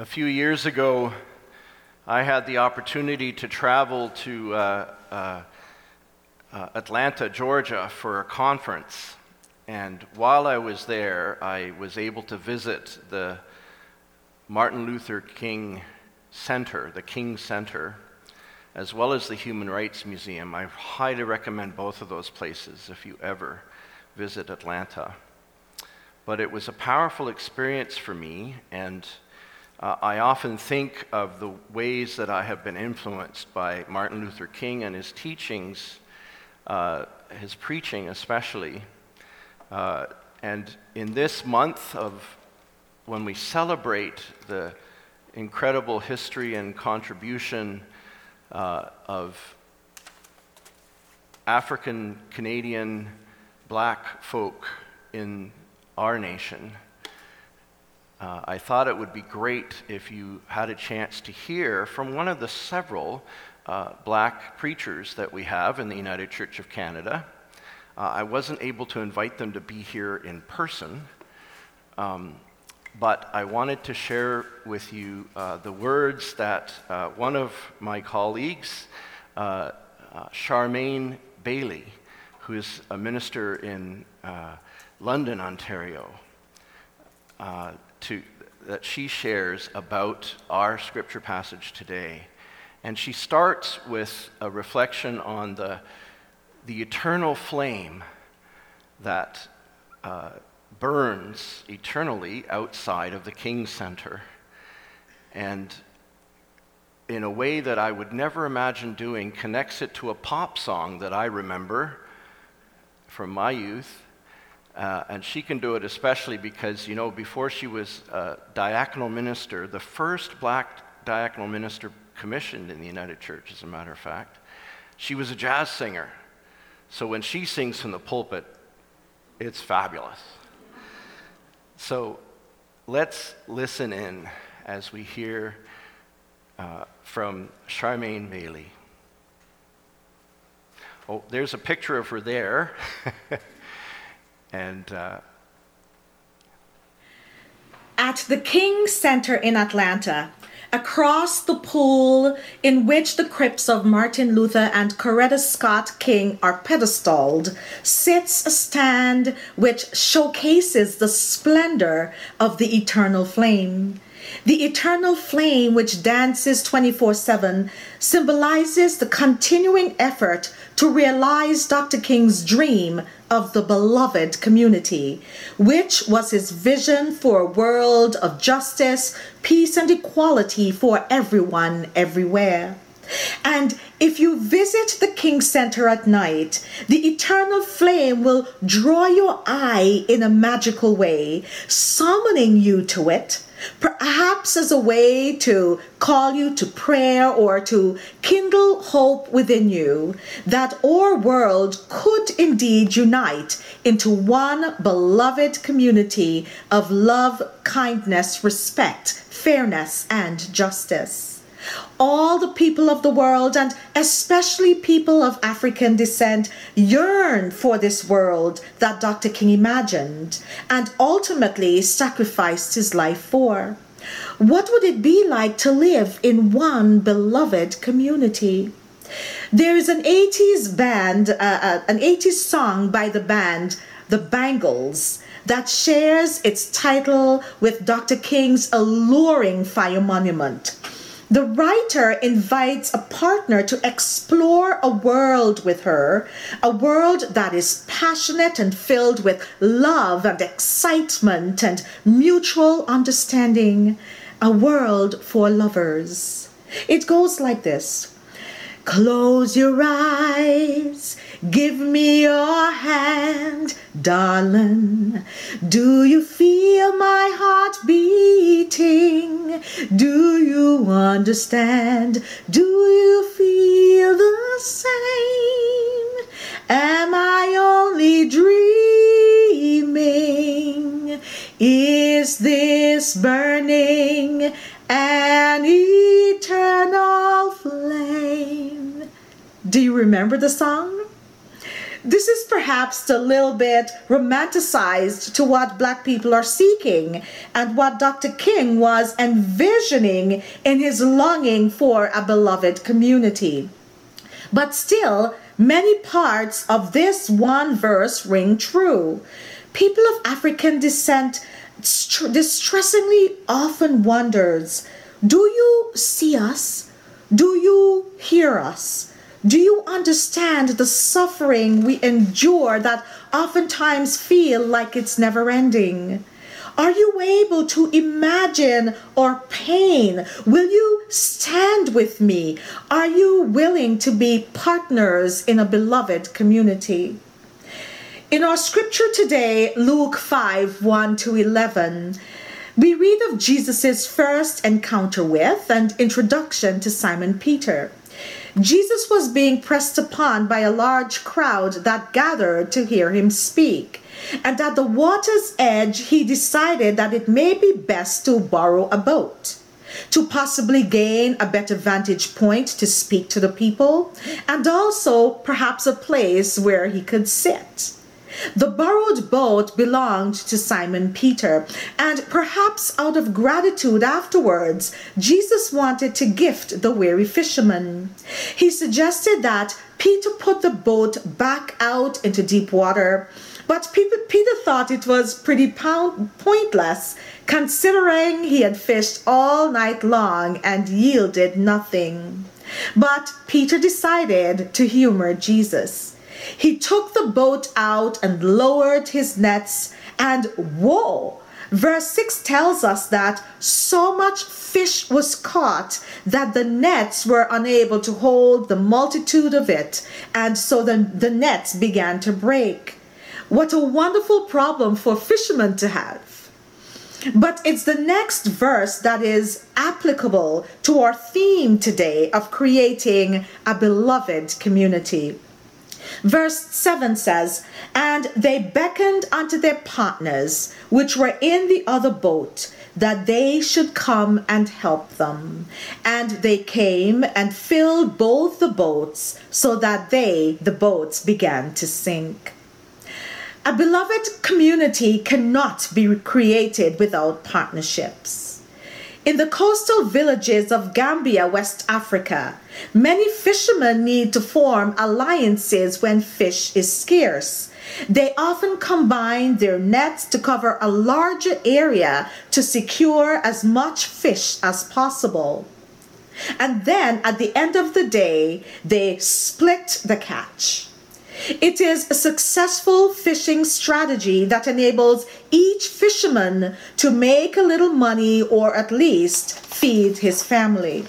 A few years ago, I had the opportunity to travel to Atlanta, Georgia for a conference. And while I was there, I was able to visit the Martin Luther King Center, the King Center, as well as the Human Rights Museum. I highly recommend both of those places if you ever visit Atlanta. But it was a powerful experience for me, and I often think of the ways that I have been influenced by Martin Luther King and his teachings, his preaching especially. And in this month of when we celebrate the incredible history and contribution of African Canadian Black folk in our nation, I thought it would be great if you had a chance to hear from one of the several Black preachers that we have in the United Church of Canada. I wasn't able to invite them to be here in person, but I wanted to share with you the words that one of my colleagues, Charmaine Bailey, who is a minister in London, Ontario, that she shares about our scripture passage today. And she starts with a reflection on the eternal flame that burns eternally outside of the King Center. And in a way that I would never imagine doing, connects it to a pop song that I remember from my youth. And she can do it especially because, you know, before she was a diaconal minister, the first Black diaconal minister commissioned in the United Church, as a matter of fact, she was a jazz singer. So when she sings from the pulpit, it's fabulous. So let's listen in as we hear from Charmaine Bailey. Oh, there's a picture of her there. And at the King Center in Atlanta, across the pool in which the crypts of Martin Luther and Coretta Scott King are pedestaled, sits a stand which showcases the splendor of the eternal flame. The eternal flame, which dances 24/7, symbolizes the continuing effort to realize Dr. King's dream of the beloved community, which was his vision for a world of justice, peace, and equality for everyone, everywhere. And if you visit the King Center at night, the eternal flame will draw your eye in a magical way, summoning you to it, perhaps as a way to call you to prayer or to kindle hope within you that our world could indeed unite into one beloved community of love, kindness, respect, fairness, and justice. All the people of the world, and especially people of African descent, yearn for this world that Dr. King imagined and ultimately sacrificed his life for. What would it be like to live in one beloved community? There is an 80s band, an 80s song by the band The Bangles that shares its title with Dr. King's alluring fire monument. The writer invites a partner to explore a world with her, a world that is passionate and filled with love and excitement and mutual understanding, a world for lovers. It goes like this. Close your eyes, give me your hand, darling. Do you feel my heart beating? Do you understand? Do you feel the same? Am I only dreaming? Is this burning an eternal flame? Do you remember the song? This is perhaps a little bit romanticized to what Black people are seeking and what Dr. King was envisioning in his longing for a beloved community. But still, many parts of this one verse ring true. People of African descent distressingly often wonders, do you see us? Do you hear us? Do you understand the suffering we endure that oftentimes feel like it's never ending? Are you able to imagine our pain? Will you stand with me? Are you willing to be partners in a beloved community? In our scripture today, Luke 5, 1-11, we read of Jesus' first encounter with and introduction to Simon Peter. Jesus was being pressed upon by a large crowd that gathered to hear him speak. And at the water's edge, he decided that it may be best to borrow a boat, to possibly gain a better vantage point to speak to the people, and also perhaps a place where he could sit. The borrowed boat belonged to Simon Peter, and perhaps out of gratitude afterwards, Jesus wanted to gift the weary fisherman. He suggested that Peter put the boat back out into deep water, but Peter thought it was pretty pointless, considering he had fished all night long and yielded nothing. But Peter decided to humor Jesus. He took the boat out and lowered his nets, and whoa! Verse 6 tells us that so much fish was caught that the nets were unable to hold the multitude of it, and so the nets began to break. What a wonderful problem for fishermen to have. But it's the next verse that is applicable to our theme today of creating a beloved community. Verse 7 says, "And they beckoned unto their partners, which were in the other boat, that they should come and help them. And they came and filled both the boats, so that the boats began to sink." A beloved community cannot be created without partnerships. In the coastal villages of Gambia, West Africa, many fishermen need to form alliances when fish is scarce. They often combine their nets to cover a larger area to secure as much fish as possible. And then at the end of the day, they split the catch. It is a successful fishing strategy that enables each fisherman to make a little money or at least feed his family.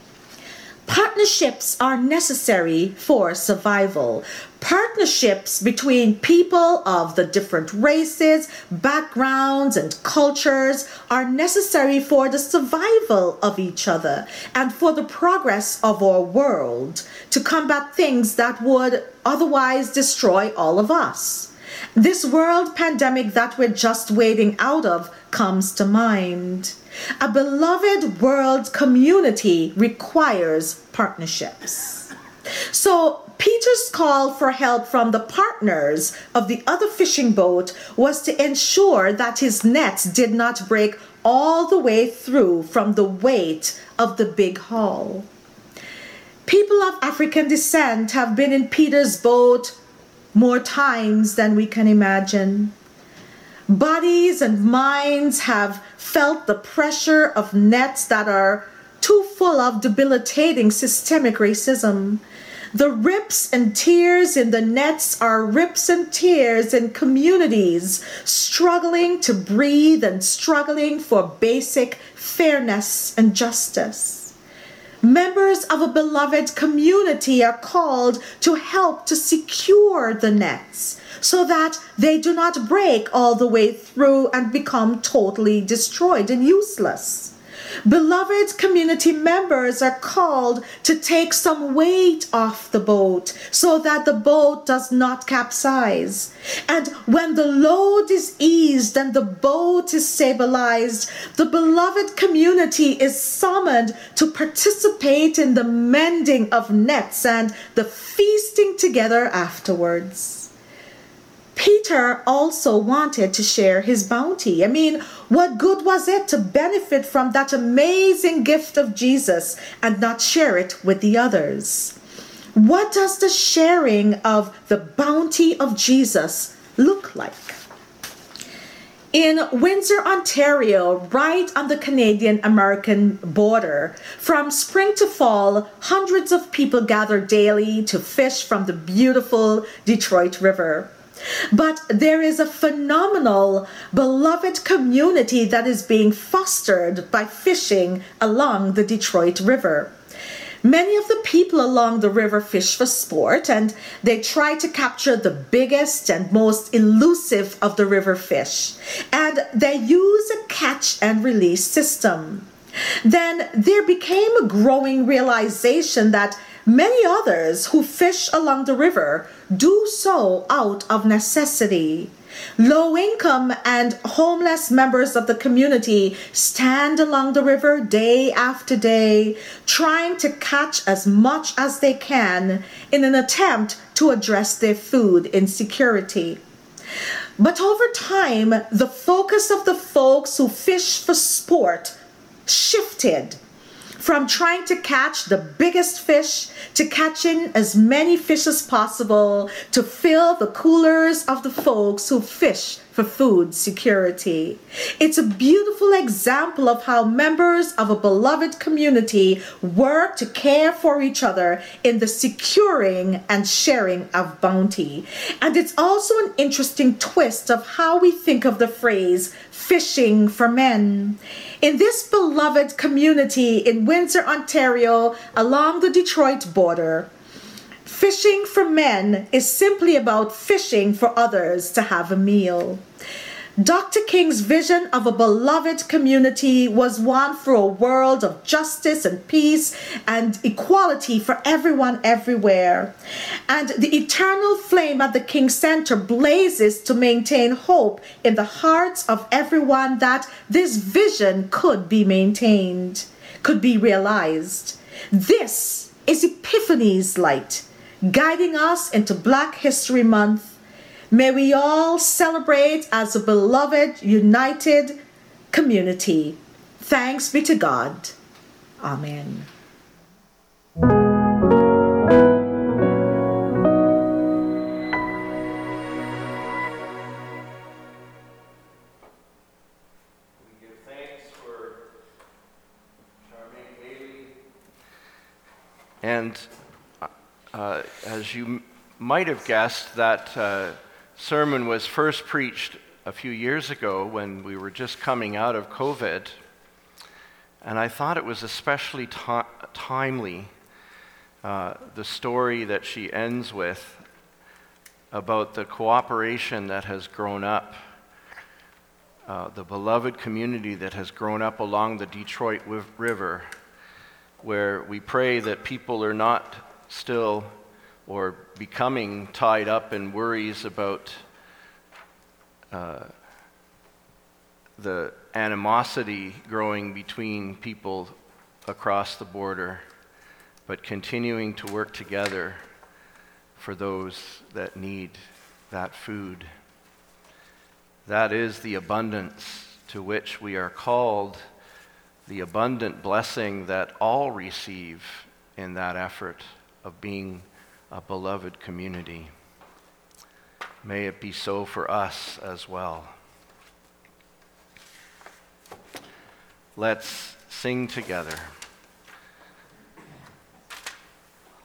Partnerships are necessary for survival. Partnerships between people of the different races, backgrounds, and cultures are necessary for the survival of each other and for the progress of our world, to combat things that would otherwise destroy all of us. This world pandemic that we're just wading out of comes to mind. A beloved world community requires partnerships. So Peter's call for help from the partners of the other fishing boat was to ensure that his nets did not break all the way through from the weight of the big haul. People of African descent have been in Peter's boat more times than we can imagine. Bodies and minds have felt the pressure of nets that are too full of debilitating systemic racism. The rips and tears in the nets are rips and tears in communities struggling to breathe and struggling for basic fairness and justice. Members of a beloved community are called to help to secure the nets so that they do not break all the way through and become totally destroyed and useless. Beloved community members are called to take some weight off the boat so that the boat does not capsize. And when the load is eased and the boat is stabilized, the beloved community is summoned to participate in the mending of nets and the feasting together afterwards. Peter also wanted to share his bounty. I mean, what good was it to benefit from that amazing gift of Jesus and not share it with the others? What does the sharing of the bounty of Jesus look like? In Windsor, Ontario, right on the Canadian-American border, from spring to fall, hundreds of people gather daily to fish from the beautiful Detroit River. But there is a phenomenal, beloved community that is being fostered by fishing along the Detroit River. Many of the people along the river fish for sport, and they try to capture the biggest and most elusive of the river fish. And they use a catch and release system. Then there became a growing realization that many others who fish along the river do so out of necessity. Low-income and homeless members of the community stand along the river day after day, trying to catch as much as they can in an attempt to address their food insecurity. But over time, the focus of the folks who fish for sport shifted from trying to catch the biggest fish to catching as many fish as possible to fill the coolers of the folks who fish for food security. It's a beautiful example of how members of a beloved community work to care for each other in the securing and sharing of bounty. And it's also an interesting twist of how we think of the phrase fishing for men. In this beloved community in Windsor, Ontario, along the Detroit border, fishing for men is simply about fishing for others to have a meal. Dr. King's vision of a beloved community was one for a world of justice and peace and equality for everyone everywhere. And the eternal flame at the King Center blazes to maintain hope in the hearts of everyone that this vision could be maintained, could be realized. This is Epiphany's light, guiding us into Black History Month. May we all celebrate as a beloved, united community. Thanks be to God. Amen. We give thanks for Charmaine Bailey. And as you might have guessed, that sermon was first preached a few years ago when we were just coming out of COVID, and I thought it was especially timely, the story that she ends with about the cooperation that has grown up, the beloved community that has grown up along the Detroit River, where we pray that people are not still or becoming tied up in worries about the animosity growing between people across the border, but continuing to work together for those that need that food. That is the abundance to which we are called, the abundant blessing that all receive in that effort of being a beloved community. May it be so for us as well. Let's sing together.